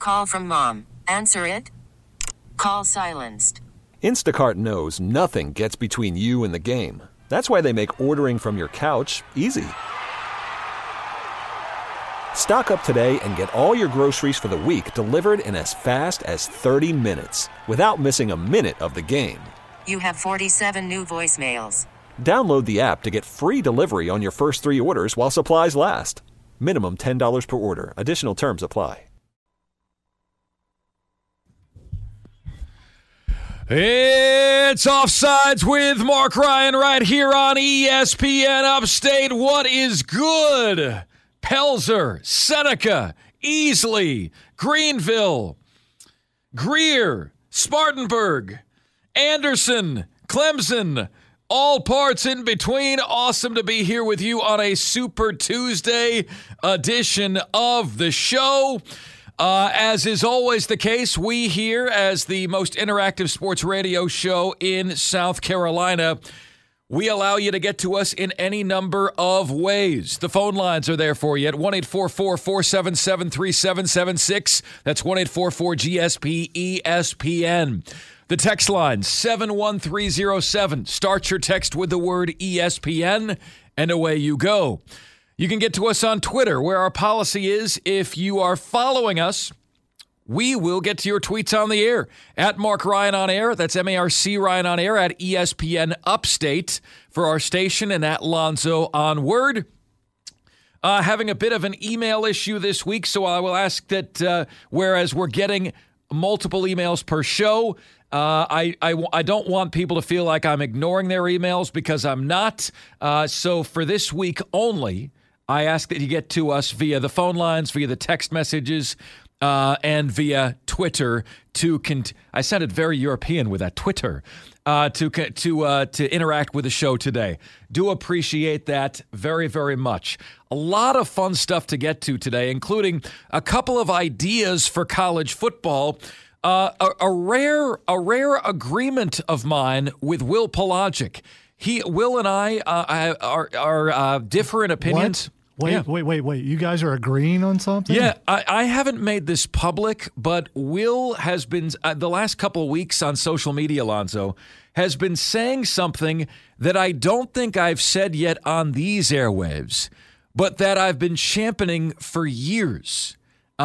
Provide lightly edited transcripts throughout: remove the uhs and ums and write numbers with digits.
Call from mom. Answer it. Call silenced. Instacart knows nothing gets between you and the game. That's why they make ordering from your couch easy. Stock up today and get all your groceries for the week delivered in as fast as 30 minutes without missing a minute of the game. You have 47 new voicemails. Download the app to get free delivery on your first 3 orders while supplies last. Minimum $10 per order. Additional terms apply. It's Offsides with Mark Ryan right here on ESPN Upstate. What is good? Pelzer, Seneca, Easley, Greenville, Greer, Spartanburg, Anderson, Clemson, all parts in between. Awesome to be here with you on a Super Tuesday edition of the show. As is always the case, we here, as the most interactive sports radio show in South Carolina, we allow you to get to us in any number of ways. The phone lines are there for you at 1-844-477-3776. That's 1-844-GSP-ESPN. The text line, 71307. Start your text with the word ESPN, and away you go. You can get to us on Twitter, where our policy is, if you are following us, we will get to your tweets on the air. At Mark Ryan on air, that's M-A-R-C Ryan on air, at ESPN Upstate for our station, and at Lonzo on Word. Having a bit of an email issue this week, so I will ask that whereas we're getting multiple emails per show, I don't want people to feel like I'm ignoring their emails, because I'm not. So for this week only, I ask that you get to us via the phone lines, via the text messages, and via Twitter. I sounded very European with that, Twitter, to interact with the show today. Do appreciate that very, very much. A lot of fun stuff to get to today, including a couple of ideas for college football. A rare agreement of mine with Will Pelagic. Will and I are different opinions. What? Wait. You guys are agreeing on something? Yeah, I haven't made this public, but Will has been, the last couple of weeks on social media, Alonzo, has been saying something that I don't think I've said yet on these airwaves, but that I've been championing for years.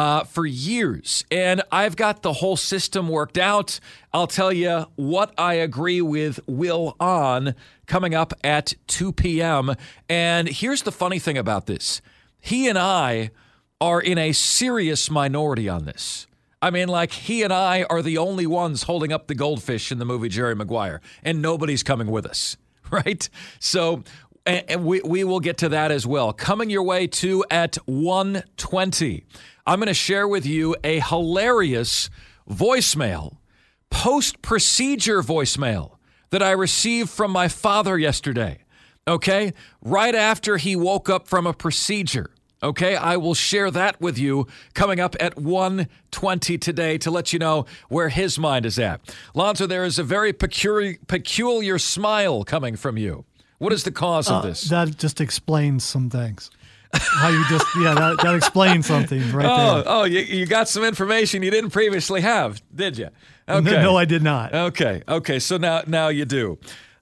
And I've got the whole system worked out. I'll tell you what I agree with Will on coming up at 2 p.m. And here's the funny thing about this. He and I are in a serious minority on this. I mean, like, he and I are the only ones holding up the goldfish in the movie Jerry Maguire, and nobody's coming with us, right? So and we will get to that as well. Coming your way, too, at 1:20. I'm going to share with you a hilarious voicemail, post-procedure voicemail that I received from my father yesterday, okay? Right after he woke up from a procedure, okay? I will share that with you coming up at 1:20 today to let you know where his mind is at. Lonzo, there is a very peculiar smile coming from you. What is the cause of this? That just explains some things. How you just, that explains something right there. Oh, you got some information you didn't previously have, did you? Okay. No, I did not. Okay. So now you do.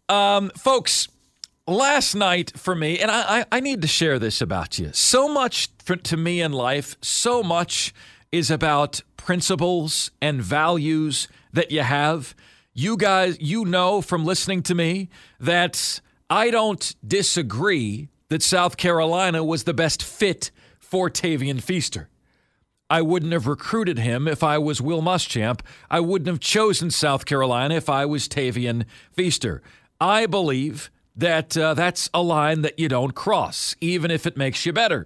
Folks, last night for me, and I need to share this about you. So much to me in life, so much is about principles and values that you have. You guys, you know from listening to me that I don't disagree that South Carolina was the best fit for Tavian Feaster. I wouldn't have recruited him if I was Will Muschamp. I wouldn't have chosen South Carolina if I was Tavian Feaster. I believe that that's a line that you don't cross, even if it makes you better.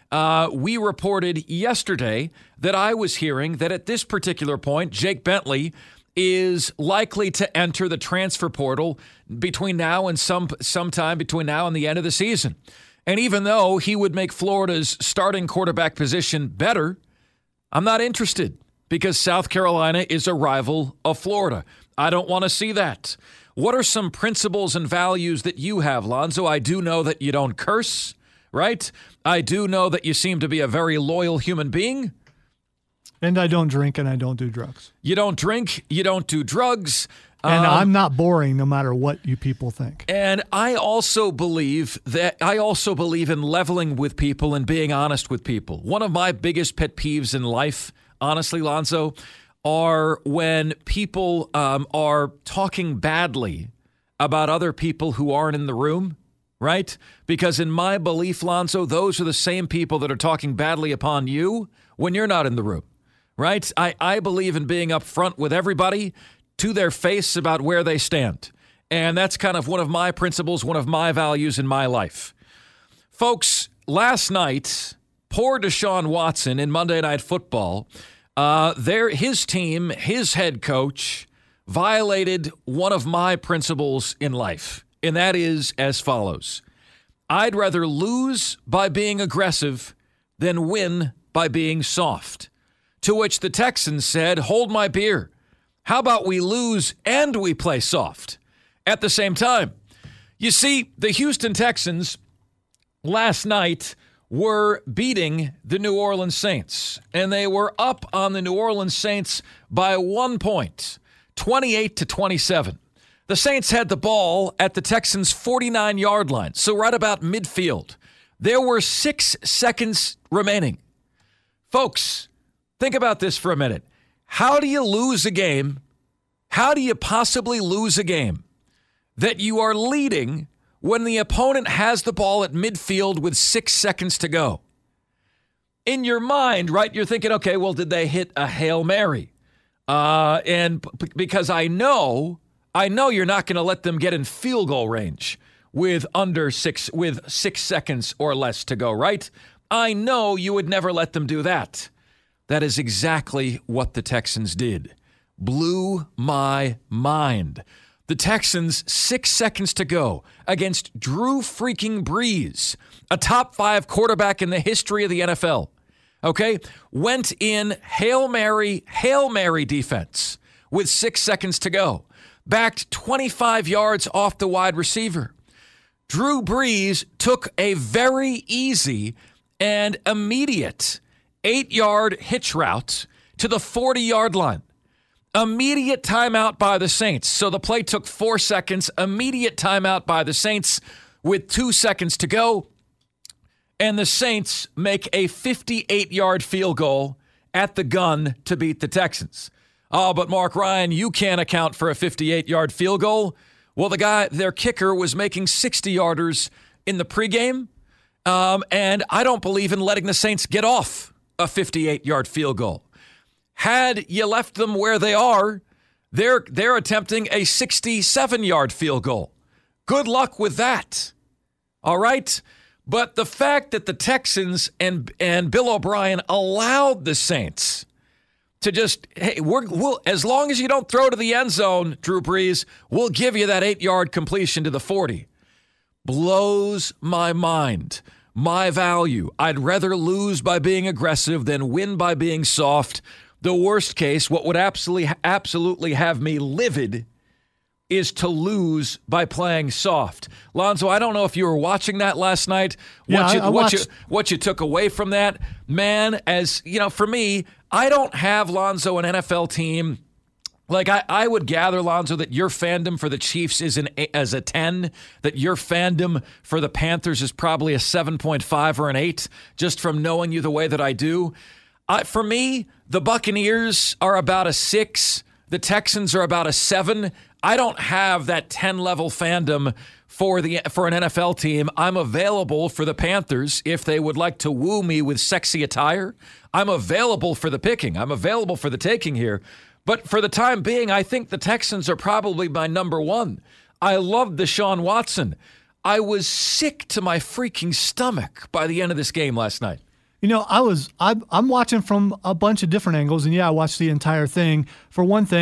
We reported yesterday that I was hearing that at this particular point, Jake Bentley is likely to enter the transfer portal between now and sometime between now and the end of the season. And even though he would make Florida's starting quarterback position better, I'm not interested because South Carolina is a rival of Florida. I don't want to see that. What are some principles and values that you have, Lonzo? I do know that you don't curse, right? I do know that you seem to be a very loyal human being. And I don't drink and I don't do drugs. You don't drink, you don't do drugs. And I'm not boring no matter what you people think. And I also believe in leveling with people and being honest with people. One of my biggest pet peeves in life, honestly, Lonzo, are when people are talking badly about other people who aren't in the room, right? Because in my belief, Lonzo, those are the same people that are talking badly upon you when you're not in the room, right? I believe in being upfront with everybody to their face about where they stand. And that's kind of one of my principles, one of my values in my life. Folks, last night, poor Deshaun Watson in Monday Night Football, his team, his head coach, violated one of my principles in life, and that is as follows. I'd rather lose by being aggressive than win by being soft. To which the Texans said, hold my beer. How about we lose and we play soft at the same time? You see, the Houston Texans last night were beating the New Orleans Saints, and they were up on the New Orleans Saints by 1 point, 28-27. The Saints had the ball at the Texans' 49-yard line, so right about midfield. There were 6 seconds remaining. Folks, think about this for a minute. How do you lose a game? How do you possibly lose a game that you are leading when the opponent has the ball at midfield with 6 seconds to go? In your mind, right, you're thinking, okay, well, did they hit a Hail Mary? And because I know you're not going to let them get in field goal range with 6 seconds or less to go, right? I know you would never let them do that. That is exactly what the Texans did. Blew my mind. The Texans, 6 seconds to go against Drew freaking Brees, a top 5 quarterback in the history of the NFL, okay, went in Hail Mary defense with 6 seconds to go, backed 25 yards off the wide receiver. Drew Brees took a very easy and immediate 8-yard hitch route to the 40-yard line. Immediate timeout by the Saints. So the play took 4 seconds. Immediate timeout by the Saints with 2 seconds to go. And the Saints make a 58-yard field goal at the gun to beat the Texans. Oh, but Mark Ryan, you can't account for a 58-yard field goal. Well, their kicker was making 60-yarders in the pregame. And I don't believe in letting the Saints get off a 58-yard field goal. Had you left them where they are, they're attempting a 67-yard field goal. Good luck with that. All right? But the fact that the Texans and Bill O'Brien allowed the Saints to just, hey, we'll as long as you don't throw to the end zone, Drew Brees, we'll give you that 8-yard completion to the 40. Blows my mind. My value. I'd rather lose by being aggressive than win by being soft. The worst case, what would absolutely have me livid is to lose by playing soft. Lonzo, I don't know if you were watching that last night. What you took away from that, man, as you know, for me, I don't have, Lonzo, an NFL team. Like, I would gather, Lonzo, that your fandom for the Chiefs is as a 10, that your fandom for the Panthers is probably a 7.5 or an 8, just from knowing you the way that I do. For me, the Buccaneers are about a 6. The Texans are about a 7. I don't have that 10-level fandom for an NFL team. I'm available for the Panthers if they would like to woo me with sexy attire. I'm available for the picking. I'm available for the taking here. But for the time being, I think the Texans are probably my number 1. I love Deshaun Watson. I was sick to my freaking stomach by the end of this game last night. You know, I'm watching from a bunch of different angles, and yeah, I watched the entire thing. For one thing,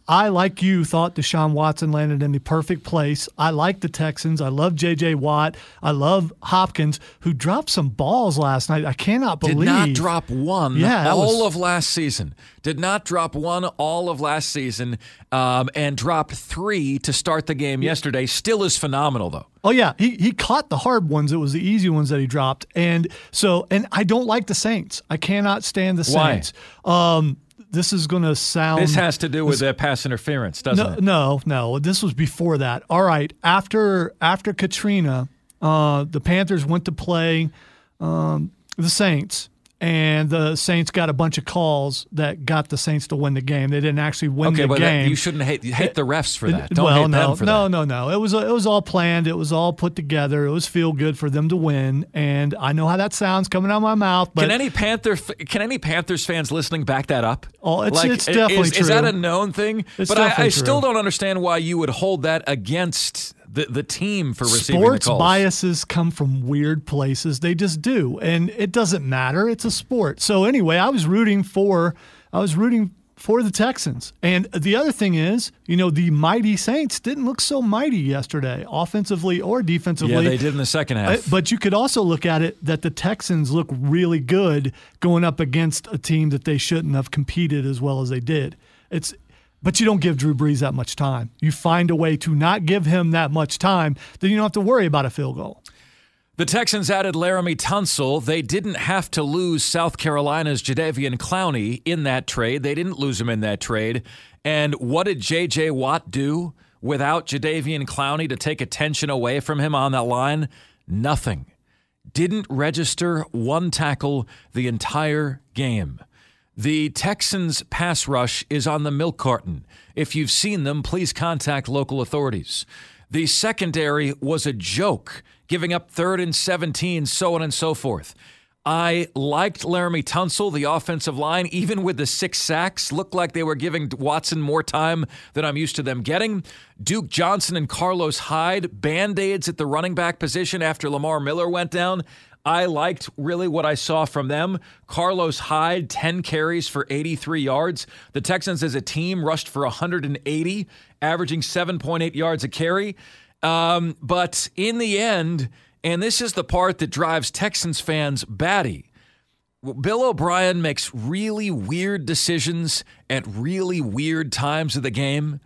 I, like you, thought Deshaun Watson landed in the perfect place. I like the Texans. I love J.J. Watt. I love Hopkins, who dropped some balls last night. I cannot believe. Did not drop one of last season. Did not drop one all of last season and dropped 3 to start the game yesterday. Still is phenomenal, though. Oh, yeah. He caught the hard ones. It was the easy ones that he dropped. And I don't like the Saints. I cannot stand the Saints. Why? This is going to sound... This has to do with pass interference, doesn't it? No. This was before that. All right. After Katrina, the Panthers went to play the Saints, and the Saints got a bunch of calls that got the Saints to win the game. They didn't actually win the game. You shouldn't hate the refs for that. Don't hate them for that. No. It was all planned. It was all put together. It was feel good for them to win. And I know how that sounds coming out of my mouth. But can any Panthers fans listening back that up? Oh, it's definitely true. Is that a known thing? It's but I still true. don't understand why you would hold that against the team for receiving the calls. Sports biases come from weird places. They just do. And it doesn't matter. It's a sport. So anyway, I was rooting for the Texans. And the other thing is, the mighty Saints didn't look so mighty yesterday, offensively or defensively. Yeah, they did in the second half. But you could also look at it that the Texans look really good going up against a team that they shouldn't have competed as well as they did. But you don't give Drew Brees that much time. You find a way to not give him that much time, then you don't have to worry about a field goal. The Texans added Laramie Tunsil. They didn't have to lose South Carolina's Jadeveon Clowney in that trade. They didn't lose him in that trade. And what did J.J. Watt do without Jadeveon Clowney to take attention away from him on that line? Nothing. Didn't register one tackle the entire game. The Texans' pass rush is on the milk carton. If you've seen them, please contact local authorities. The secondary was a joke, giving up 3rd and 17, so on and so forth. I liked Laramie Tunsil, the offensive line, even with the 6 sacks, looked like they were giving Watson more time than I'm used to them getting. Duke Johnson and Carlos Hyde, Band-Aids at the running back position after Lamar Miller went down. I liked really what I saw from them. Carlos Hyde, 10 carries for 83 yards. The Texans as a team rushed for 180, averaging 7.8 yards a carry. But in the end, and this is the part that drives Texans fans batty, Bill O'Brien makes really weird decisions at really weird times of the game.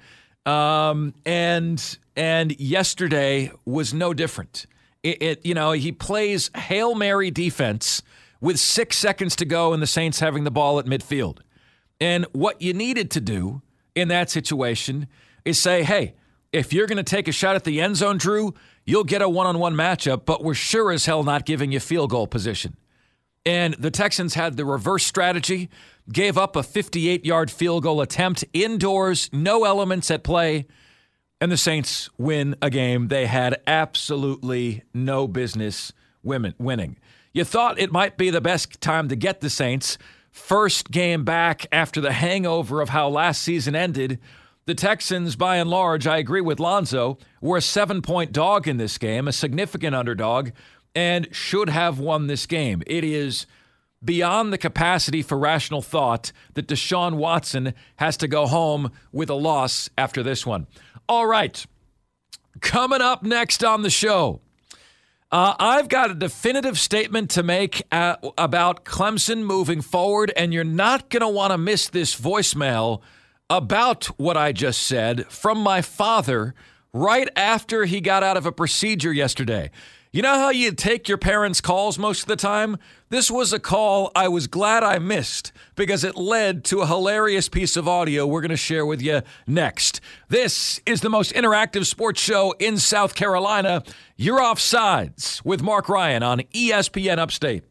And yesterday was no different. He plays Hail Mary defense with 6 seconds to go and the Saints having the ball at midfield. And what you needed to do in that situation is say, hey, if you're going to take a shot at the end zone, Drew, you'll get a one-on-one matchup, but we're sure as hell not giving you field goal position. And the Texans had the reverse strategy, gave up a 58-yard field goal attempt indoors, no elements at play, and the Saints win a game they had absolutely no business winning. You thought it might be the best time to get the Saints. First game back after the hangover of how last season ended. The Texans, by and large, I agree with Lonzo, were a 7-point dog in this game, a significant underdog, and should have won this game. It is beyond the capacity for rational thought that Deshaun Watson has to go home with a loss after this one. All right, coming up next on the show, I've got a definitive statement to make about Clemson moving forward, and you're not going to want to miss this voicemail about what I just said from my father right after he got out of a procedure yesterday. You know how you take your parents' calls most of the time? This was a call I was glad I missed because it led to a hilarious piece of audio we're going to share with you next. This is the most interactive sports show in South Carolina. You're Offsides with Mark Ryan on ESPN Upstate.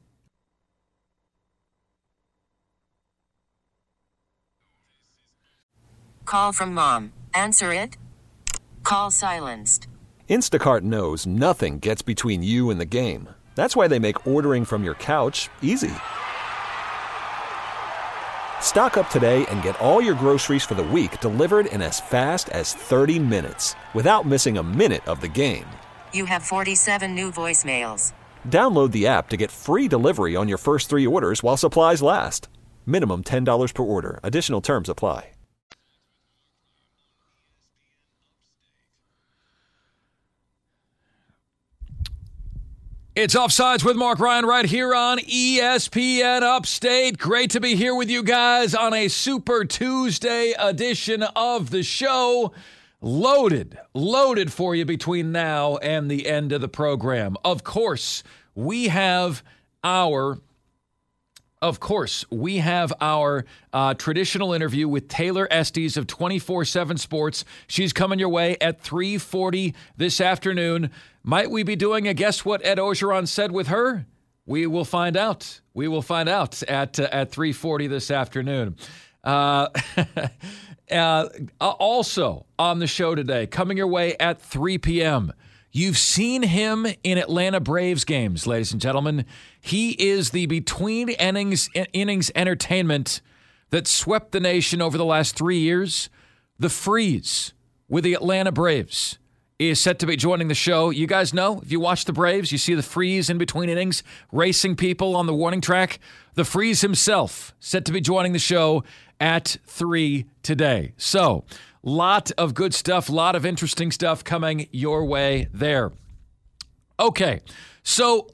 Call from mom. Answer it. Call silenced. Instacart knows nothing gets between you and the game. That's why they make ordering from your couch easy. Stock up today and get all your groceries for the week delivered in as fast as 30 minutes without missing a minute of the game. You have 47 new voicemails. Download the app to get free delivery on your first 3 orders while supplies last. Minimum $10 per order. Additional terms apply. It's Offsides with Mark Ryan right here on ESPN Upstate. Great to be here with you guys on a Super Tuesday edition of the show. Loaded for you between now and the end of the program. Of course, we have our traditional interview with Taylor Estes of 24/7 Sports. She's coming your way at 3:40 this afternoon. Might we be doing a Guess What Ed Orgeron Said with her? We will find out. We will find out at 3:40 this afternoon. Also on the show today, coming your way at 3 p.m., you've seen him in Atlanta Braves games, ladies and gentlemen. He is the between innings entertainment that swept the nation over the last 3 years. The Freeze with the Atlanta Braves is set to be joining the show. You guys know, if you watch the Braves, you see the Freeze in between innings, racing people on the warning track. The Freeze himself set to be joining the show at 3 today. So, lot of good stuff, lot of interesting stuff coming your way there. Okay, so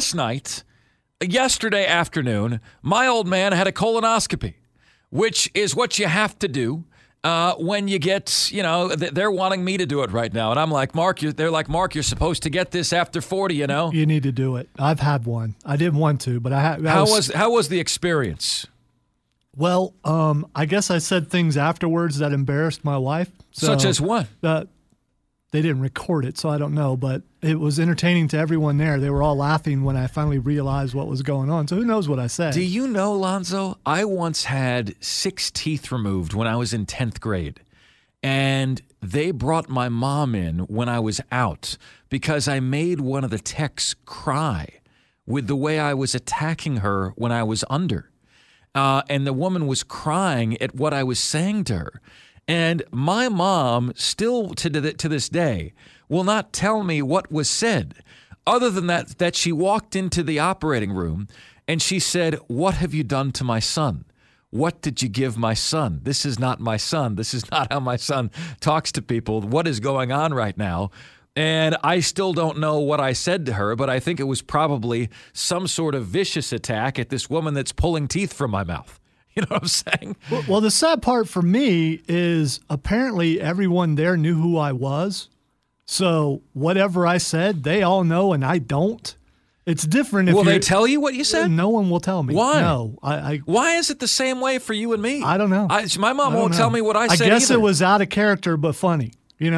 yesterday afternoon, my old man had a colonoscopy, which is what you have to do when you get, they're wanting me to do it right now. And I'm like, Mark, they're like, Mark, you're supposed to get this after 40, you know? You need to do it. I've had one. I didn't want to, but I had. How was the experience? Well, I guess I said things afterwards that embarrassed my wife. Such as what? They didn't record it, so I don't know. But it was entertaining to everyone there. They were all laughing when I finally realized what was going on. So who knows what I said? Do you know, Lonzo, I once had 6 teeth removed when I was in 10th grade. And they brought my mom in when I was out because I made one of the techs cry with the way I was attacking her when I was under. And the woman was crying at what I was saying to her. And my mom, still to this day, will not tell me what was said, other than that she walked into the operating room and she said, "What have you done to my son? What did you give my son? This is not my son. This is not how my son talks to people. What is going on right now?" And I still don't know what I said to her, but I think it was probably some sort of vicious attack at this woman that's pulling teeth from my mouth. You know what I'm saying? Well, the sad part for me is apparently everyone there knew who I was. So whatever I said, they all know and I don't. It's different if Will they tell you what you said? No one will tell me. Why? No. Why is it the same way for you and me? I don't know. My mom won't tell me what I said I guess either. It was out of character but funny.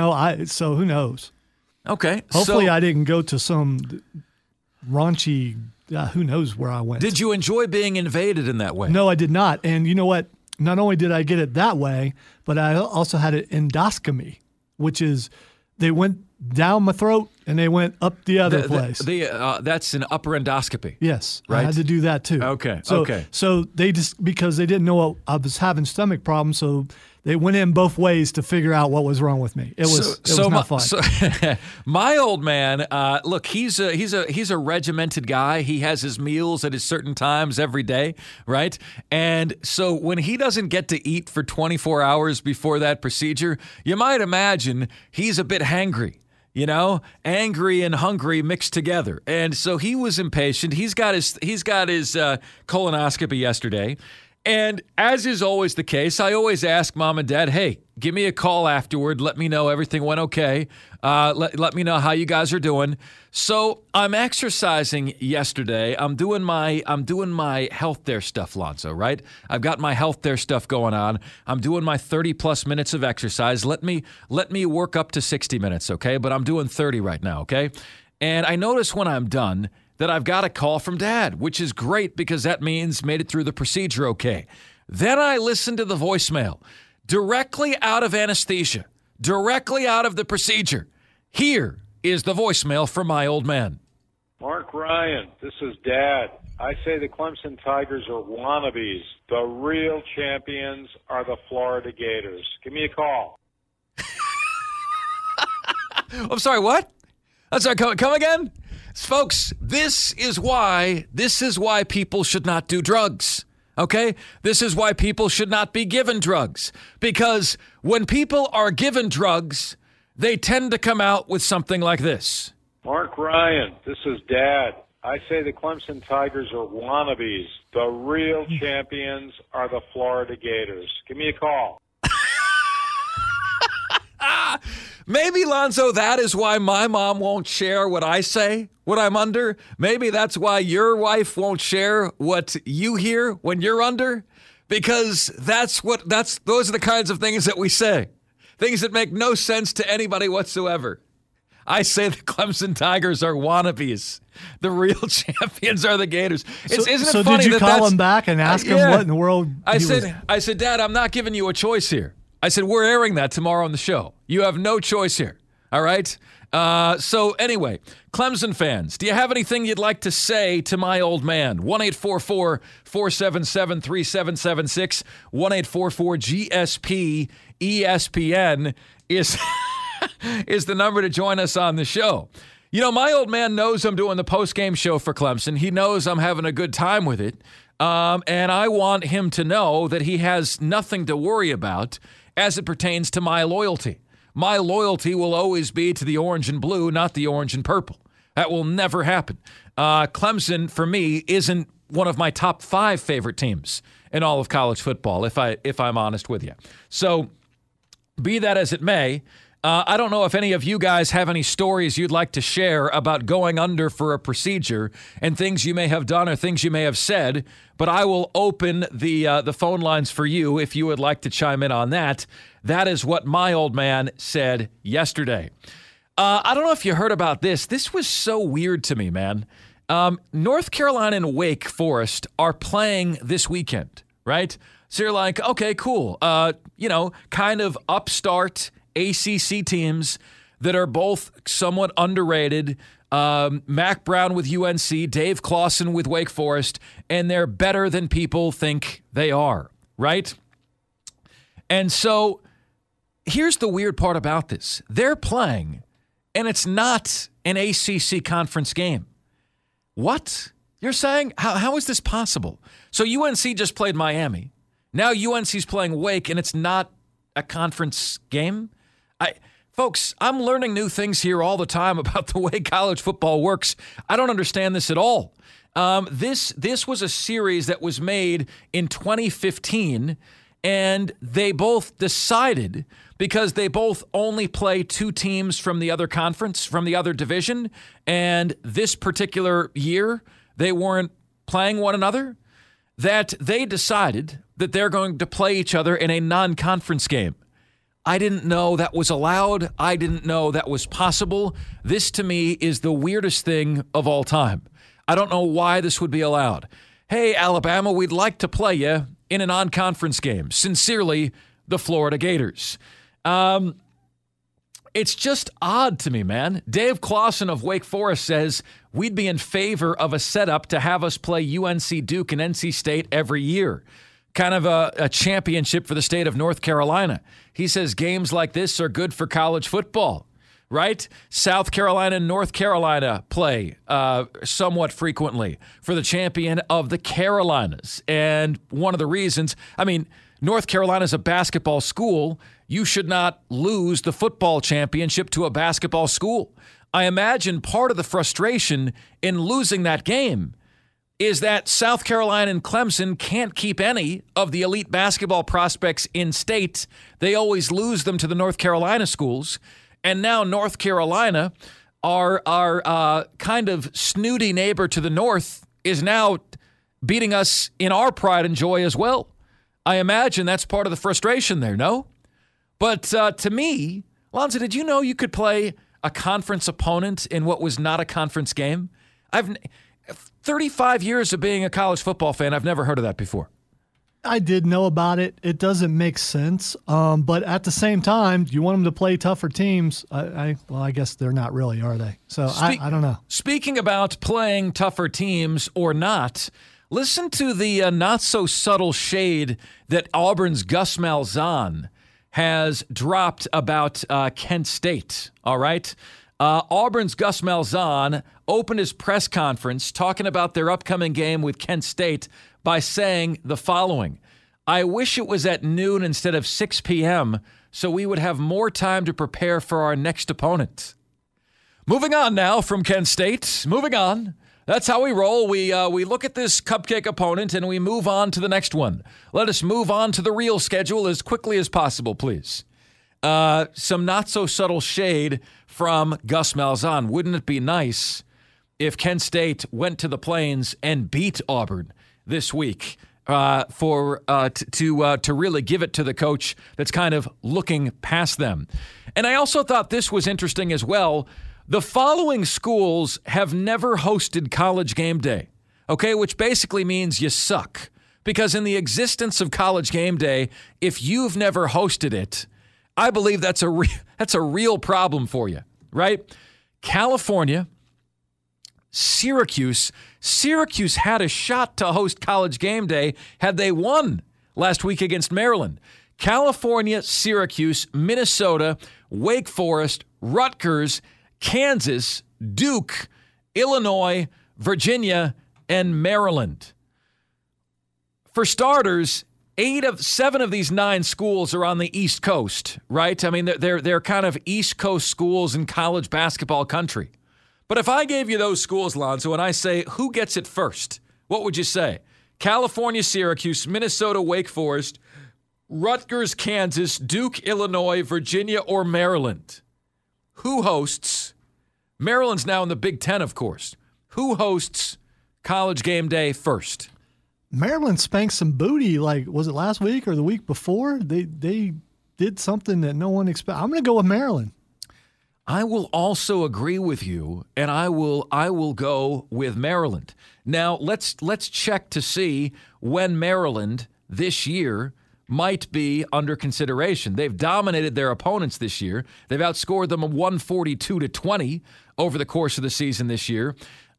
So who knows? Okay. Hopefully I didn't go to some raunchy, who knows where I went. Did you enjoy being invaded in that way? No, I did not. And you know what? Not only did I get it that way, but I also had an endoscopy, which is they went down my throat and they went up the other place. That's an upper endoscopy. Yes, right? I had to do that too. Okay, So they just, because they didn't know I was having stomach problems, so they went in both ways to figure out what was wrong with me. It was not fun. So my old man, look, he's a regimented guy. He has his meals at his certain times every day, right? And so when he doesn't get to eat for 24 hours before that procedure, you might imagine he's a bit hangry. Angry and hungry mixed together. And so he was impatient. He's got his colonoscopy yesterday. And as is always the case, I always ask Mom and Dad, hey, give me a call afterward. Let me know everything went okay. Let me know how you guys are doing. So I'm exercising yesterday. I'm doing my Health Dare stuff, Lonzo, right? I've got my Health Dare stuff going on. I'm doing my 30 plus minutes of exercise. Let me work up to 60 minutes, okay? But I'm doing 30 right now, okay? And I notice when I'm done that I've got a call from Dad, which is great because that means made it through the procedure okay. Then I listen to the voicemail directly out of anesthesia, directly out of the procedure. Here is the voicemail from my old man. Mark Ryan, this is Dad. I say the Clemson Tigers are wannabes. The real champions are the Florida Gators. Give me a call. I'm sorry, what? I'm sorry, come again? Folks, this is why people should not do drugs, okay? This is why people should not be given drugs. Because when people are given drugs, they tend to come out with something like this. Mark Ryan, this is Dad. I say the Clemson Tigers are wannabes. The real champions are the Florida Gators. Give me a call. Maybe, Lonzo, that is why my mom won't share what I say when I'm under. Maybe that's why your wife won't share what you hear when you're under. Because those are the kinds of things that we say. Things that make no sense to anybody whatsoever. I say the Clemson Tigers are wannabes. The real champions are the Gators. Isn't it so funny did you call him back and ask him what in the world I said, Dad, I'm not giving you a choice here. I said, we're airing that tomorrow on the show. You have no choice here. All right? So anyway, Clemson fans, do you have anything you'd like to say to my old man? 1-844-477-3776, 1-844-GSP-ESPN is the number to join us on the show. You know, my old man knows I'm doing the post-game show for Clemson. He knows I'm having a good time with it. And I want him to know that he has nothing to worry about as it pertains to my loyalty. My loyalty will always be to the orange and blue, not the orange and purple. That will never happen. Clemson, for me, isn't one of my top 5 favorite teams in all of college football, if I'm honest with you. So, be that as it may, I don't know if any of you guys have any stories you'd like to share about going under for a procedure and things you may have done or things you may have said, but I will open the phone lines for you if you would like to chime in on that. That is what my old man said yesterday. I don't know if you heard about this. This was so weird to me, man. North Carolina and Wake Forest are playing this weekend, right? So you're like, okay, cool. Kind of upstart ACC teams that are both somewhat underrated. Mac Brown with UNC, Dave Clawson with Wake Forest, and they're better than people think they are, right? And so here's the weird part about this. They're playing, and it's not an ACC conference game. What? You're saying? How is this possible? So UNC just played Miami. Now UNC's playing Wake, and it's not a conference game? Folks, I'm learning new things here all the time about the way college football works. I don't understand this at all. This was a series that was made in 2015, and they both decided, because they both only play 2 teams from the other conference, from the other division, and this particular year they weren't playing one another, that they decided that they're going to play each other in a non-conference game. I didn't know that was allowed. I didn't know that was possible. This, to me, is the weirdest thing of all time. I don't know why this would be allowed. Hey, Alabama, we'd like to play you in a non-conference game. Sincerely, the Florida Gators. It's just odd to me, man. Dave Clawson of Wake Forest says we'd be in favor of a setup to have us play UNC, Duke, and NC State every year. Kind of a championship for the state of North Carolina. He says games like this are good for college football, right? South Carolina and North Carolina play somewhat frequently for the champion of the Carolinas. And one of the reasons, North Carolina is a basketball school. You should not lose the football championship to a basketball school. I imagine part of the frustration in losing that game is that South Carolina and Clemson can't keep any of the elite basketball prospects in state. They always lose them to the North Carolina schools. And now North Carolina, our kind of snooty neighbor to the north, is now beating us in our pride and joy as well. I imagine that's part of the frustration there, no? But to me, Lonzo, did you know you could play a conference opponent in what was not a conference game? 35 years of being a college football fan, I've never heard of that before. I did know about it. It doesn't make sense. But at the same time, you want them to play tougher teams. I guess they're not really, are they? So I don't know. Speaking about playing tougher teams or not, listen to the not-so-subtle shade that Auburn's Gus Malzahn has dropped about Kent State, all right? Auburn's Gus Malzahn opened his press conference talking about their upcoming game with Kent State by saying the following: I wish it was at noon instead of 6 p.m. so we would have more time to prepare for our next opponent. Moving on now from Kent State. Moving on. That's how we roll. We look at this cupcake opponent and we move on to the next one. Let us move on to the real schedule as quickly as possible, please. Some not-so-subtle shade from Gus Malzahn. Wouldn't it be nice if Kent State went to the Plains and beat Auburn this week to really give it to the coach that's kind of looking past them? And I also thought this was interesting as well. The following schools have never hosted College Game Day, okay, which basically means you suck. Because in the existence of College Game Day, if you've never hosted it, I believe that's a real problem for you, right? California, Syracuse. Syracuse had a shot to host College Game Day had they won last week against Maryland. California, Syracuse, Minnesota, Wake Forest, Rutgers, Kansas, Duke, Illinois, Virginia, and Maryland. For starters, 7 of these 9 schools are on the East Coast, right? I mean, they're kind of East Coast schools in college basketball country. But if I gave you those schools, Lonzo, and I say, who gets it first? What would you say? California, Syracuse, Minnesota, Wake Forest, Rutgers, Kansas, Duke, Illinois, Virginia, or Maryland? Who hosts? Maryland's now in the Big Ten, of course. Who hosts College Game Day first? Maryland spanked some booty, was it last week or the week before? They did something that no one expected. I'm going to go with Maryland. I will also agree with you, and I will go with Maryland. Now, let's check to see when Maryland this year might be under consideration. They've dominated their opponents this year. They've outscored them 142-20 over the course of the season this year.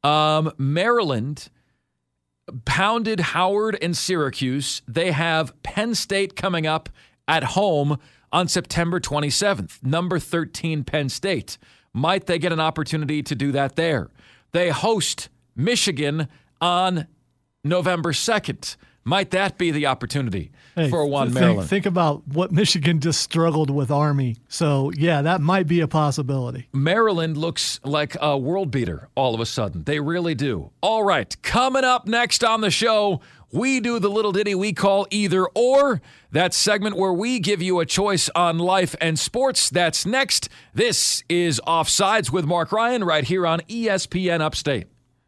Maryland pounded Howard and Syracuse. They have Penn State coming up at home on September 27th. Number 13 Penn State. Might they get an opportunity to do that there? They host Michigan on November 2nd. Might that be the opportunity for Maryland? Think about what Michigan just struggled with Army. So, yeah, that might be a possibility. Maryland looks like a world beater all of a sudden. They really do. All right, coming up next on the show, we do the little ditty we call Either Or. That segment where we give you a choice on life and sports. That's next. This is Offsides with Mark Ryan right here on ESPN Upstate.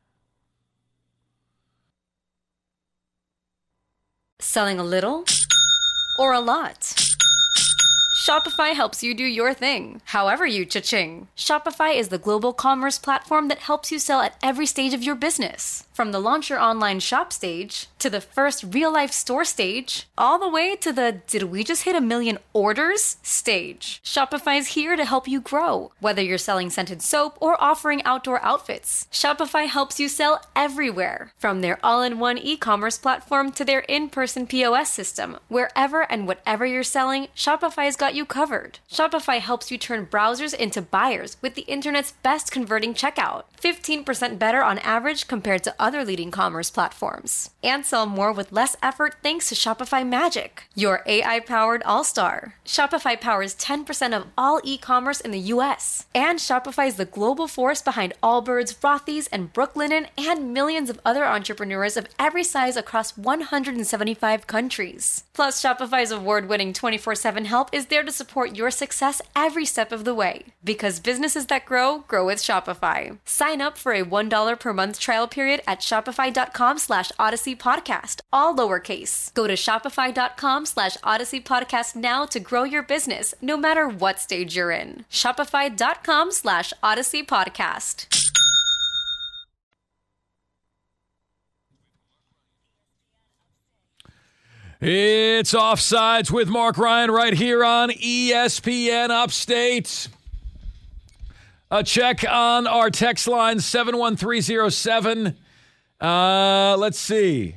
Selling a little or a lot? Shopify helps you do your thing, however you cha-ching. Shopify is the global commerce platform that helps you sell at every stage of your business. From the launch your online shop stage, to the first real-life store stage, all the way to the did we just hit 1 million orders stage. Shopify's here to help you grow. Whether you're selling scented soap or offering outdoor outfits, Shopify helps you sell everywhere. From their all-in-one e-commerce platform to their in-person POS system, wherever and whatever you're selling, Shopify's got you covered. Shopify helps you turn browsers into buyers with the internet's best converting checkout. 15% better on average compared to other leading commerce platforms. And sell more with less effort thanks to Shopify Magic, your AI-powered all-star. Shopify powers 10% of all e-commerce in the U.S. And Shopify is the global force behind Allbirds, Rothy's, and Brooklinen, and millions of other entrepreneurs of every size across 175 countries. Plus, Shopify's award-winning 24/7 help is there to support your success every step of the way. Because businesses that grow with Shopify. Sign up for a $1 per month trial period at shopify.com/Odyssey Podcast, all lowercase. Go to shopify.com/Odyssey Podcast now to grow your business, no matter what stage you're in. Shopify.com/Odyssey Podcast. It's Offsides with Mark Ryan right here on ESPN Upstate. A check on our text line, 71307. Let's see.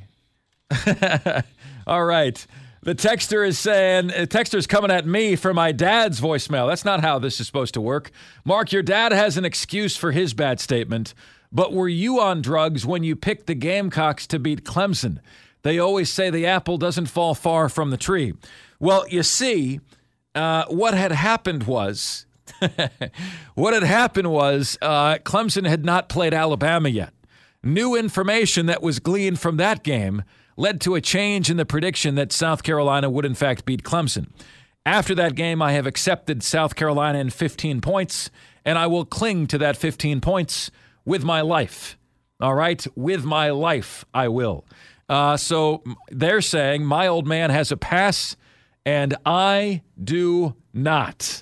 All right. The texter is saying, texter's coming at me for my dad's voicemail. That's not how this is supposed to work. Mark, your dad has an excuse for his bad statement, but were you on drugs when you picked the Gamecocks to beat Clemson? They always say the apple doesn't fall far from the tree. Well, you see, what had happened was What had happened was Clemson had not played Alabama yet. New information that was gleaned from that game led to a change in the prediction that South Carolina would in fact beat Clemson. After that game, I have accepted South Carolina in 15 points, and I will cling to that 15 points with my life. All right? With my life, I will. So they're saying my old man has a pass, and I do not.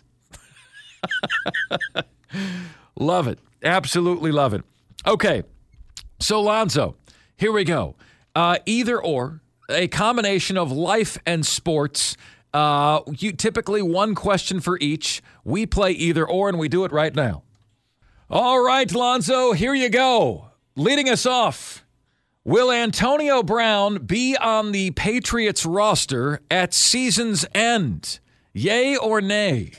Love it. Absolutely love it. Okay. So, Lonzo, here we go. Either or, a combination of life and sports. You typically one question for each. We play either or, and we do it right now. All right, Lonzo, here you go. Leading us off, will Antonio Brown be on the Patriots roster at season's end? Yay or nay?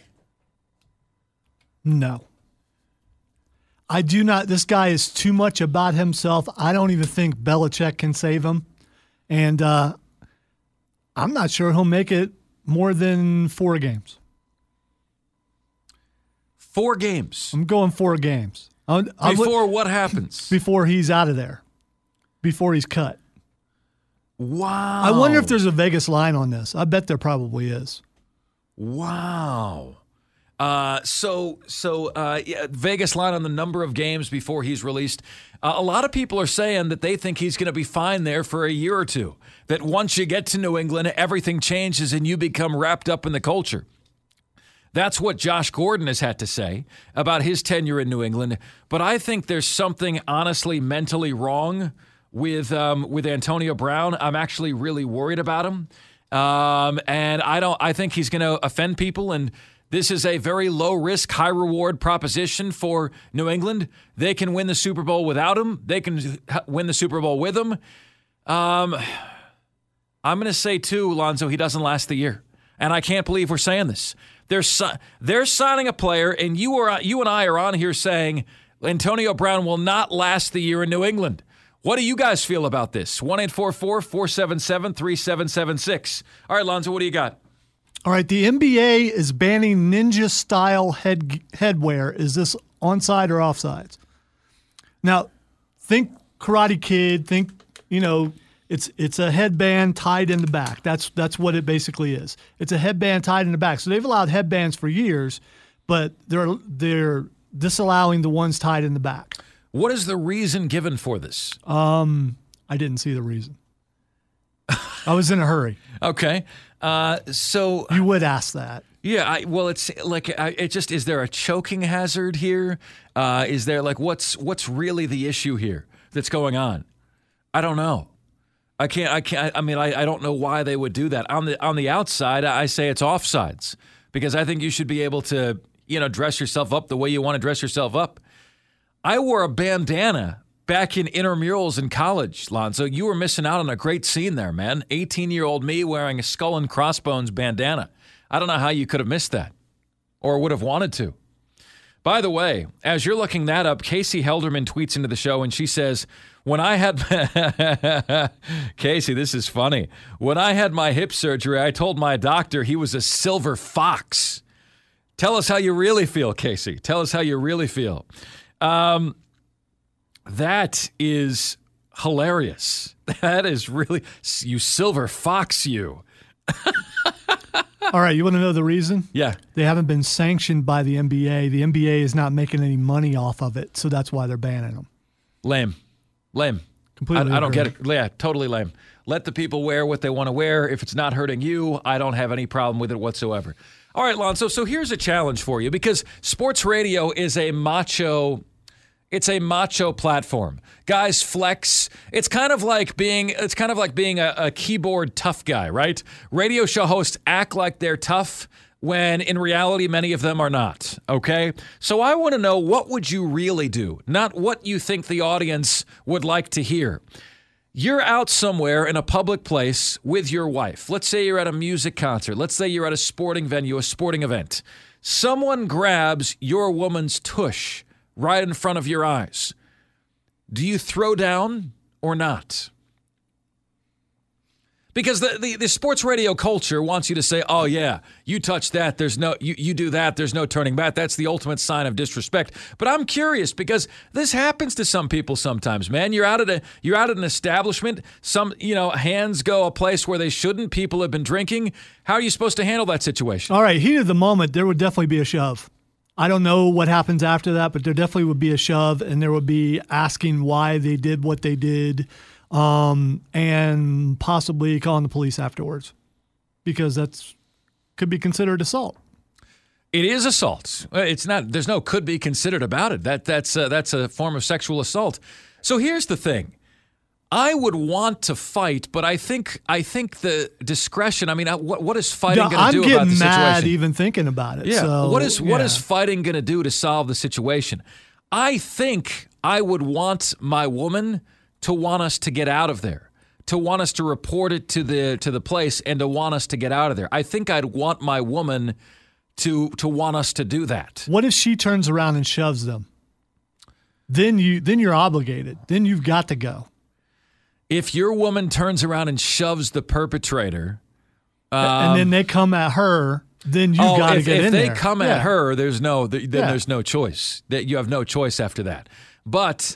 No. I do not. This guy is too much about himself. I don't even think Belichick can save him. And I'm not sure he'll make it more than 4 games. 4 games? I'm going 4 games. Before what happens? Before he's out of there. Before he's cut. Wow. I wonder if there's a Vegas line on this. I bet there probably is. Wow. So Vegas line on the number of games before he's released. A lot of people are saying that they think he's going to be fine there for a year or two. That once you get to New England, everything changes and you become wrapped up in the culture. That's what Josh Gordon has had to say about his tenure in New England. But I think there's something honestly mentally wrong with Antonio Brown. I'm actually really worried about him. And I think he's going to offend people, and this is a very low-risk, high-reward proposition for New England. They can win the Super Bowl without him. They can win the Super Bowl with him. I'm going to say, too, Lonzo, he doesn't last the year. And I can't believe we're saying this. They're signing a player, and you and I are on here saying Antonio Brown will not last the year in New England. What do you guys feel about this? 1-844-477-3776. All right, Lonzo, what do you got? All right, the NBA is banning ninja-style headwear. Is this onside or offsides? Now, think Karate Kid. Think, it's a headband tied in the back. That's what it basically is. It's a headband tied in the back. So they've allowed headbands for years, but they're disallowing the ones tied in the back. What is the reason given for this? I didn't see the reason. I was in a hurry. Okay. So you would ask that. Yeah. It's like, is there a choking hazard here? Is there what's really the issue here that's going on? I don't know. I don't know why they would do that. On the outside, I say it's offsides because I think you should be able to, dress yourself up the way you want to dress yourself up. I wore a bandana back in intramurals in college, Lonzo. You were missing out on a great scene there, man. 18-year-old me wearing a skull and crossbones bandana. I don't know how you could have missed that or would have wanted to. By the way, as you're looking that up, Casey Helderman tweets into the show and she says, when I had Casey, this is funny. When I had my hip surgery, I told my doctor he was a silver fox. Tell us how you really feel, Casey. Tell us how you really feel. That is hilarious. That is really, you silver fox, you. All right, you want to know the reason? Yeah. They haven't been sanctioned by the NBA. The NBA is not making any money off of it, so that's why they're banning them. Lame. Completely. I don't get it. Yeah, totally lame. Let the people wear what they want to wear. If it's not hurting you, I don't have any problem with it whatsoever. All right, Lonzo, so here's a challenge for you because sports radio is a macho platform. Guys flex. It's kind of like being a keyboard tough guy, right? Radio show hosts act like they're tough when in reality many of them are not, okay? So I want to know, what would you really do? Not what you think the audience would like to hear. You're out somewhere in a public place with your wife. Let's say you're at a music concert. Let's say you're at a sporting venue, a sporting event. Someone grabs your woman's tush right in front of your eyes. Do you throw down or not? Because the sports radio culture wants you to say, oh, yeah, you touch that, you do that, there's no turning back. That's the ultimate sign of disrespect. But I'm curious because this happens to some people sometimes, man. You're out at an establishment, hands go a place where they shouldn't, people have been drinking. How are you supposed to handle that situation? All right, heat of the moment, there would definitely be a shove. I don't know what happens after that, but there definitely would be a shove, and there would be asking why they did what they did. And possibly calling the police afterwards, because that's could be considered assault. It is assault. It's not. There's no could be considered about it. That's a form of sexual assault. So here's the thing. I would want to fight, but I think the discretion. I mean, what is fighting going to do about the situation? I'm getting mad even thinking about it. Yeah. So, what is fighting going to do to solve the situation? I think I would want my woman to want us to get out of there, to want us to report it to the place, and to want us to get out of there. I think I'd want my woman to want us to do that. What if she turns around and shoves them? Then you're obligated. Then you've got to go. If your woman turns around and shoves the perpetrator, and then they come at her, then you got to get in there. If they come at her, there's no choice. That you have no choice after that. But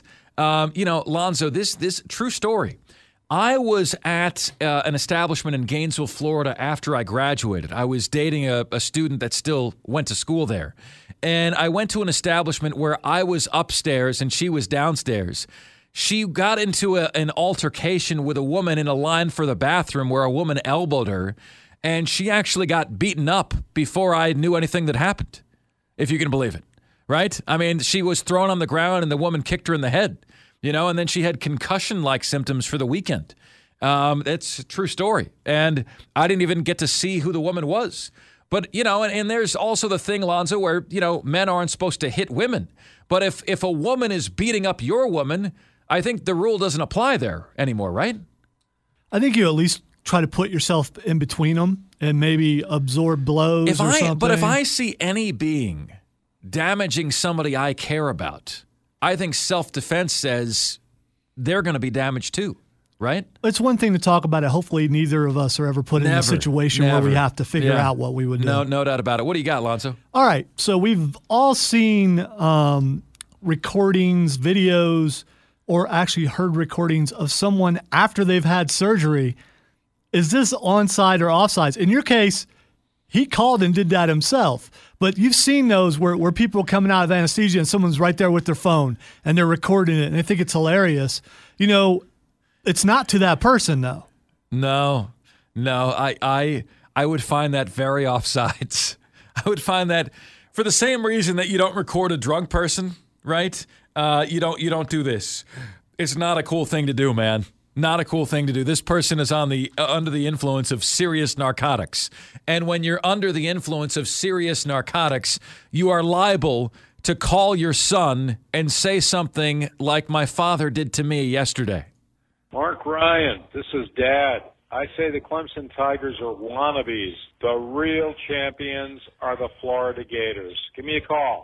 Lonzo, this true story. I was at an establishment in Gainesville, Florida after I graduated. I was dating a student that still went to school there. And I went to an establishment where I was upstairs and she was downstairs. She got into an altercation with a woman in a line for the bathroom where a woman elbowed her. And she actually got beaten up before I knew anything that happened, if you can believe it. Right? I mean, she was thrown on the ground and the woman kicked her in the head, and then she had concussion-like symptoms for the weekend. It's a true story. And I didn't even get to see who the woman was. But, and there's also the thing, Lonzo, where, men aren't supposed to hit women. But if a woman is beating up your woman, I think the rule doesn't apply there anymore, right? I think you at least try to put yourself in between them and maybe absorb blows or something. But if I see any being damaging somebody I care about, I think self-defense says they're going to be damaged too, right? It's one thing to talk about it. Hopefully neither of us are ever put in a situation where we have to figure out what we would do. No doubt about it. What do you got, Lonzo? All right. So we've all seen recordings, videos, or actually heard recordings of someone after they've had surgery. Is this onside or offsides? In your case, he called and did that himself. But you've seen those where people are coming out of anesthesia and someone's right there with their phone and they're recording it and they think it's hilarious. It's not to that person, though. No. I would find that very offsides. I would find that for the same reason that you don't record a drunk person, right? You don't do this. It's not a cool thing to do, man. Not a cool thing to do. This person is under the influence of serious narcotics. And when you're under the influence of serious narcotics, you are liable to call your son and say something like my father did to me yesterday. Mark Ryan, this is Dad. I say the Clemson Tigers are wannabes. The real champions are the Florida Gators. Give me a call.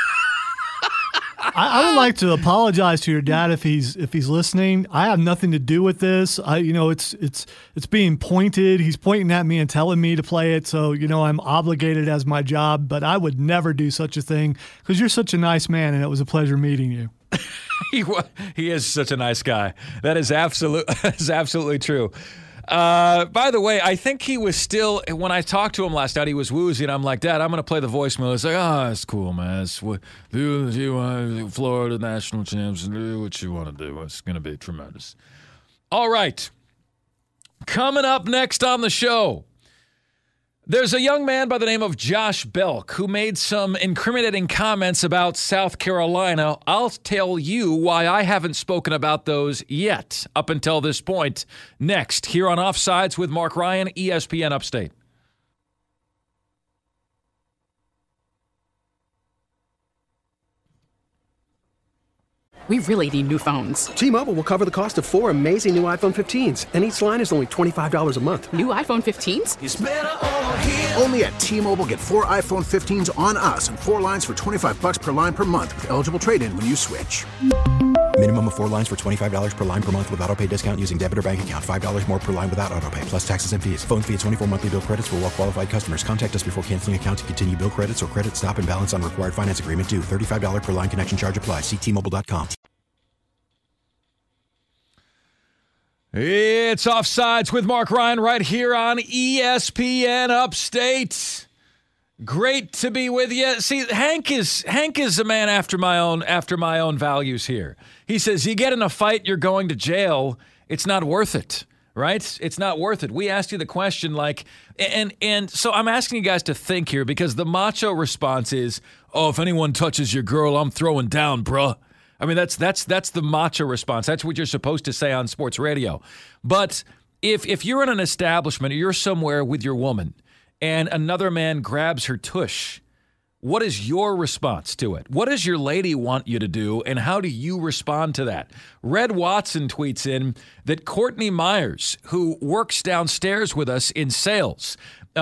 I would like to apologize to your dad if he's listening. I have nothing to do with this. It's being pointed. He's pointing at me and telling me to play it. So, I'm obligated as my job, but I would never do such a thing because you're such a nice man and it was a pleasure meeting you. He is such a nice guy. That is absolutely true. By the way, I think he was still, when I talked to him last night, he was woozy, and I'm like, Dad, I'm going to play the voicemail. He's like, it's cool, man. It's what you Florida national champs, do what you want to do. It's going to be tremendous. All right. Coming up next on the show, there's a young man by the name of Josh Belk who made some incriminating comments about South Carolina. I'll tell you why I haven't spoken about those yet up until this point. Next, here on Offsides with Mark Ryan, ESPN Upstate. We really need new phones. T-Mobile will cover the cost of 4 amazing new iPhone 15s, and each line is only $25 a month. New iPhone 15s? It's better over here. Only at T-Mobile, get 4 iPhone 15s on us and 4 lines for $25 per line per month with eligible trade-in when you switch. Minimum of 4 lines for $25 per line per month with autopay discount using debit or bank account. $5 more per line without autopay, plus taxes and fees. Phone fee at 24 monthly bill credits for well-qualified customers. Contact us before canceling account to continue bill credits or credit stop and balance on required finance agreement due. $35 per line connection charge applies. See T-Mobile.com. It's Offsides with Mark Ryan right here on ESPN Upstate. Great to be with you. See, Hank is a man after my own values here. He says, you get in a fight, you're going to jail. It's not worth it, right? It's not worth it. We asked you the question and so I'm asking you guys to think here because the macho response is, oh, if anyone touches your girl, I'm throwing down, bruh. I mean, that's the macho response. That's what you're supposed to say on sports radio. But if you're in an establishment or you're somewhere with your woman and another man grabs her tush, what is your response to it? What does your lady want you to do, and how do you respond to that? Red Watson tweets in that Courtney Myers, who works downstairs with us in sales,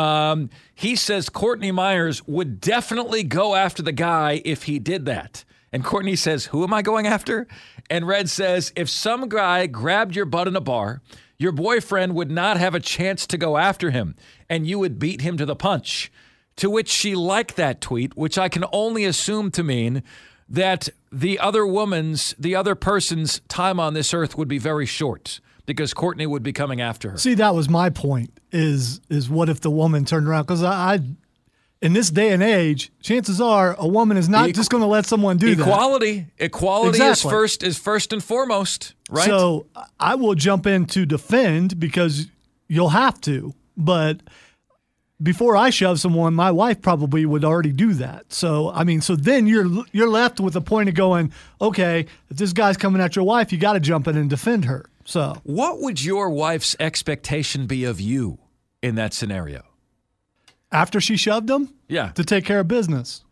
he says Courtney Myers would definitely go after the guy if he did that. And Courtney says, who am I going after? And Red says, if some guy grabbed your butt in a bar, your boyfriend would not have a chance to go after him, and you would beat him to the punch. To which she liked that tweet, which I can only assume to mean that the other person's time on this earth would be very short because Courtney would be coming after her. See, that was my point, is what if the woman turned around? Because in this day and age, chances are a woman is not just going to let someone do that. Equality Exactly. is first and foremost, right? So I will jump in to defend because you'll have to. But before I shove someone, my wife probably would already do that. So then you're left with a point of going, okay, if this guy's coming at your wife, you got to jump in and defend her. So what would your wife's expectation be of you in that scenario? After she shoved him? Yeah. To take care of business.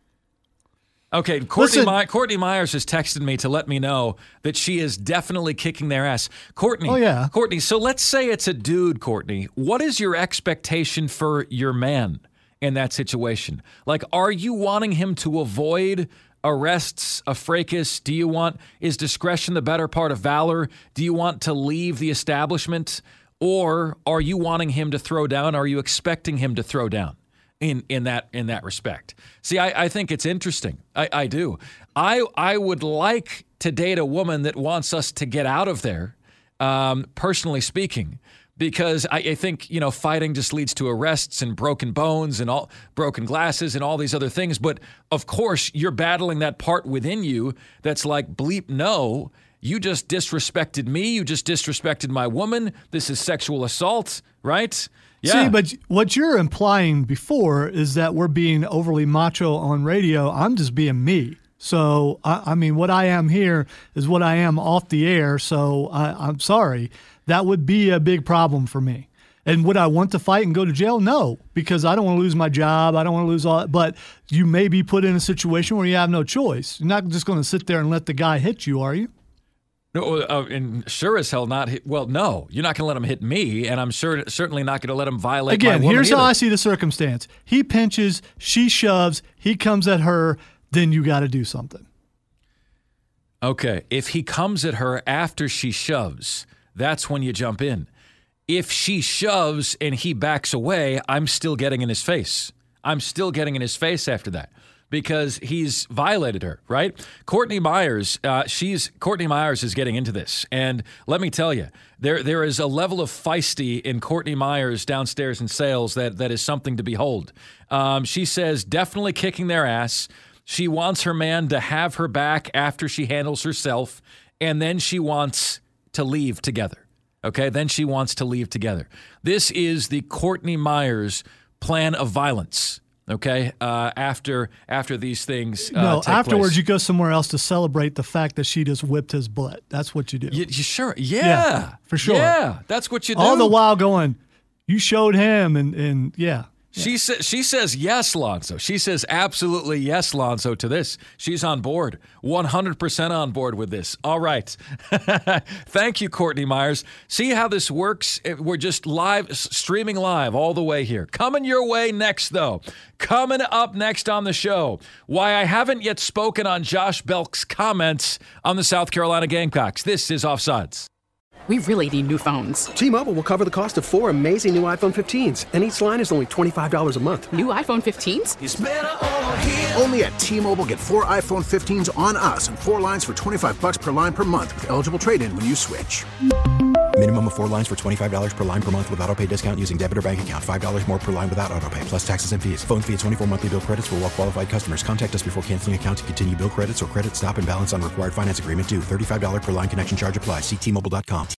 Okay, Courtney Myers has texted me to let me know that she is definitely kicking their ass. Courtney, oh, yeah. Courtney, so let's say it's a dude, Courtney. What is your expectation for your man in that situation? Like, are you wanting him to avoid arrests, a fracas? Is discretion the better part of valor? Do you want to leave the establishment? Or are you wanting him to throw down? Are you expecting him to throw down? In that respect. See, I think it's interesting. I do. I would like to date a woman that wants us to get out of there, personally speaking, because I think, fighting just leads to arrests and broken bones and all broken glasses and all these other things. But of course, you're battling that part within you that's like, bleep, no, you just disrespected me. You just disrespected my woman. This is sexual assault, right? Yeah. See, but what you're implying before is that we're being overly macho on radio. I'm just being me. So, what I am here is what I am off the air. So, I'm sorry. That would be a big problem for me. And would I want to fight and go to jail? No, because I don't want to lose my job. I don't want to lose all that. But you may be put in a situation where you have no choice. You're not just going to sit there and let the guy hit you, are you? No, and sure as hell not hit. Well, no, you're not going to let him hit me, and I'm certainly not going to let him violate my woman Again, here's either. how I see the circumstance. He pinches, she shoves, he comes at her, then you got to do something. Okay, if he comes at her after she shoves, that's when you jump in. If she shoves and he backs away, I'm still getting in his face. I'm still getting in his face after that. Because he's violated her, right? Courtney Myers is getting into this. And let me tell you, there is a level of feisty in Courtney Myers downstairs in sales that is something to behold. She says definitely kicking their ass. She wants her man to have her back after she handles herself. And then she wants to leave together. Okay, then she wants to leave together. This is the Courtney Myers plan of violence. Okay, after these things no, take afterwards place. You go somewhere else to celebrate the fact that she just whipped his butt. That's what you do. You sure? Yeah, for sure. Yeah, that's what you do. All the while going, you showed him, and yeah. She says yes, Lonzo. She says absolutely yes, Lonzo, to this. She's on board, 100% on board with this. All right. Thank you, Courtney Myers. See how this works? We're just streaming live all the way here. Coming your way next, though. Coming up next on the show, why I haven't yet spoken on Josh Belk's comments on the South Carolina Gamecocks. This is Offsides. We really need new phones. T-Mobile will cover the cost of 4 amazing new iPhone 15s, and each line is only $25 a month. New iPhone 15s? It's better over here. Only at T-Mobile, get 4 iPhone 15s on us and 4 lines for $25 per line per month with eligible trade-in when you switch. Minimum of 4 lines for $25 per line per month with auto-pay discount using debit or bank account. $5 more per line without auto-pay, plus taxes and fees. Phone fee at 24 monthly bill credits for well-qualified customers. Contact us before canceling account to continue bill credits or credit stop and balance on required finance agreement due. $35 per line connection charge applies. See T-Mobile.com.